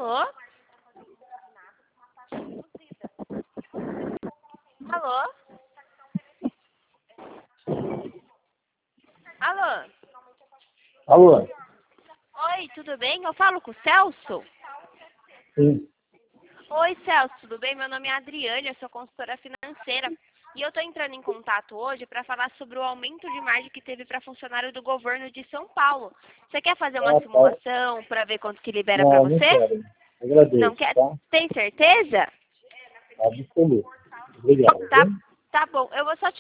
Alô? Alô? Alô? Alô? Oi, tudo bem? Eu falo com o Celso? Sim. Oi, Celso, tudo bem? Meu nome é Adriane, eu sou consultora financeira. E eu estou entrando em contato hoje para falar sobre o aumento de margem que teve para funcionário do governo de São Paulo. Você quer fazer uma Ah, tá. simulação para ver quanto que libera para Não, não você? quero. Não Agradeço, quer? tá? Tem certeza? Absoluto. Obrigado, Tá, viu? tá bom. Eu vou só te